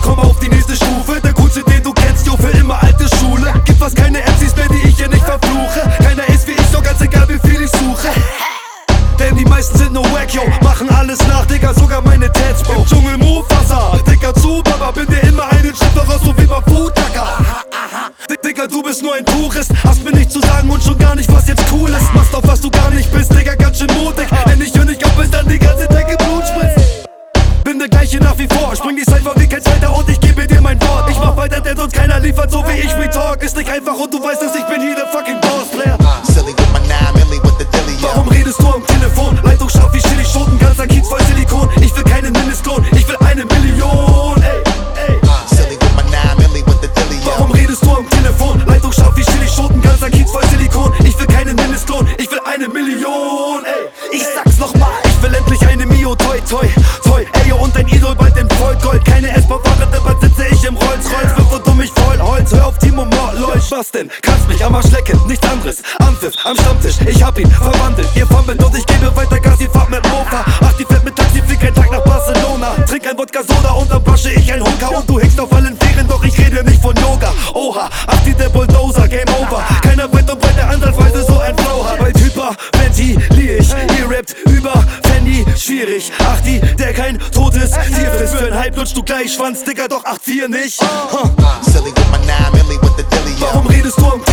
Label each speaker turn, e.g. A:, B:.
A: komm auf die nächste Stufe. Der coolste, den du kennst, jo, für immer alte Schule. Gibt fast keine MCs mehr, die ich hier nicht verfluche. Keiner ist wie ich, doch ganz egal wie viel ich suche. Denn die meisten sind nur wack, yo, machen alles nach, Digga, sogar meine Tats, Bro. Im Dschungel Mufasa, Digga, zu Baba, bin dir immer einen Schritt voraus, so wie beim Futaka. Digga, du bist nur ein Tourist, hast mir nichts zu sagen und schon gar nicht, was jetzt cool ist. Machst auf, was du gar nicht bist, Digga, ganz schön mutig. Denn ich höre nicht auf, bis dann die ganze Decke Blut spritzt. Bin der gleiche nach wie vor, spring die Cypher wie kein Zweiter und ich gebe dir mein Wort. Ich mach weiter, denn sonst keiner liefert, so wie ich Retalk. Ist nicht einfach und du weißt, dass ich bin hier der fucking Boss-Player.
B: Silly with my 9 milli with the dilly, yo.
A: Warum redest du am Telefon? Leitung scharf wie Chili-Schoten, ganzer Kiez voll Silikon. Ich will keinen Mindestlohn, ich will 1 Million, ey.
B: Silly with my 9 milli with the dilly, yo.
A: Warum redest du am Telefon? Leitung scharf wie Chili-Schoten, ganzer Kiez voll Silikon. Ich will keinen Mindestlohn, ich will 1 Million, ey. Ich sag's nochmal, ich will endlich eine Mio, toi, toi, toi. Ey, yo, und dein Idol bald in Vollgold. Keine S-Bahn-Fahrer, dabei sitze ich im Rolls-Royce. Wirf und du mich voll Holz, hör auf Timo Morlois. Was denn? Kannst mich am Arsch lecken, nichts anderes. Am Pfiff, am Stammtisch, ich hab ihn verwandelt. Ihr fummelt und ich gebe weiter Gas, ihr fahrt mit Mofa. Ach, die fährt mit Taxi, fliegt kein Tag nach Barcelona. Trink ein Wodka-Soda und dann wasche ich ein Honka. Und du hickst auf allen Vieren, doch ich rede nicht von Yoga. Oha, ach, die der Bulldozer, Game Over. Keiner wird und bei der Ansatzweise so ein Flow hat. Bei Hyper ventilier ich, ihr rappt über Fanny, schwierig. Ach, die, der kein totes Tier frisst. Für ein Hype lutscht du gleich Schwanz, Digga, doch 8-4 nicht.
B: Silly with my 9 milli with the dilly, yo.
A: Warum redest du am